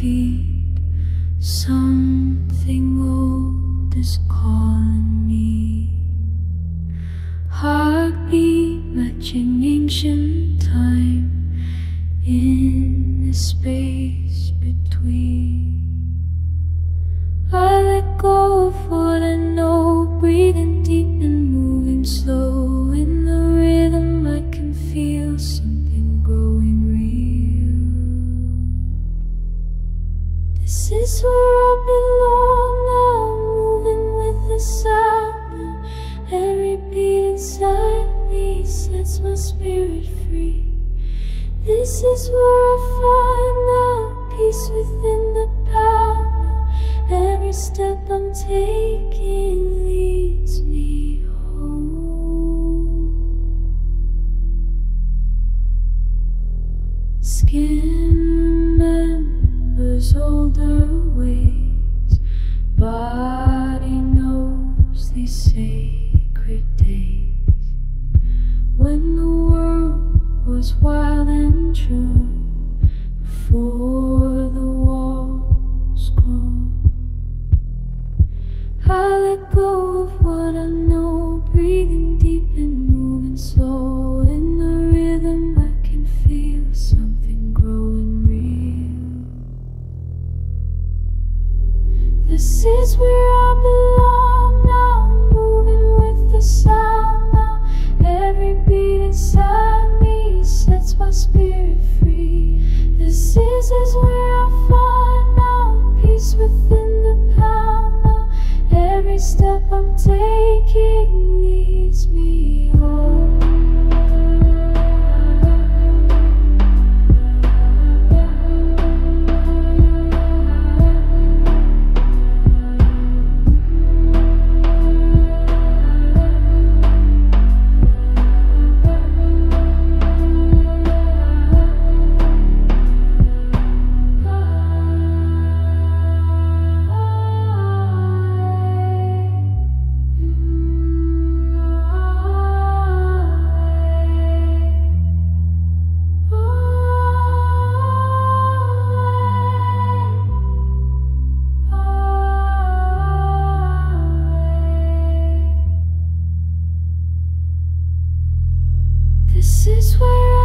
feet. Something old is calling me. Heartbeat matching ancient time in the space between. I let go of what I know, breathing deep and moving slow. In the rhythm I can feel something growing real. This is where I belong now, moving with the sound now. Every beat inside me sets my spirit free. This is where I find now peace within the power. Every step I'm taking leads me home. Skin remembers older ways. Body knows these sacred days. When the world was wild and true, before the walls grew. I let go of what I know, breathing deep and moving slow. In the rhythm I can feel something growing real. This is where I belong now, moving with the sound now. Every beat inside me sets my spirit free. This is where I find now peace within the power. Every step I'm taking leads me home. This is where